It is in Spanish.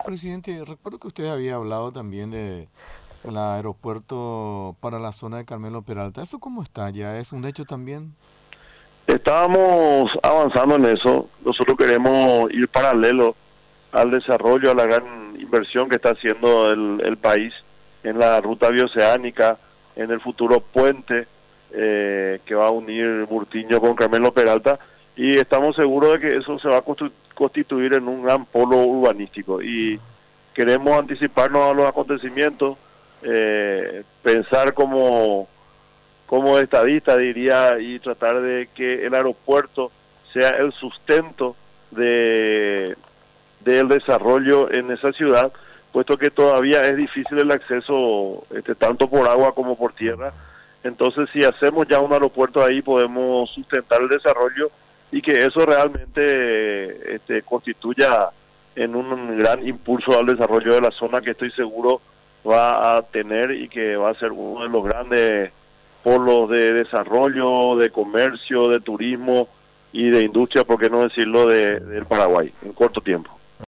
Presidente, recuerdo que usted había hablado también de el aeropuerto para la zona de Carmelo Peralta. ¿Eso cómo está? ¿Ya es un hecho también? Estábamos avanzando en eso. Nosotros queremos ir paralelo al desarrollo, a la gran inversión que está haciendo el país en la ruta bioceánica, en el futuro puente que va a unir Burtiño con Carmelo Peralta, y estamos seguros de que eso se va a constituir en un gran polo urbanístico. Y queremos anticiparnos a los acontecimientos, pensar como estadista diría, y tratar de que el aeropuerto sea el sustento de del desarrollo en esa ciudad, puesto que todavía es difícil el acceso tanto por agua como por tierra. Entonces, si hacemos ya un aeropuerto ahí, podemos sustentar el desarrollo y que eso realmente constituya en un gran impulso al desarrollo de la zona, que estoy seguro va a tener y que va a ser uno de los grandes polos de desarrollo, de comercio, de turismo y de industria, por qué no decirlo, del Paraguay en corto tiempo.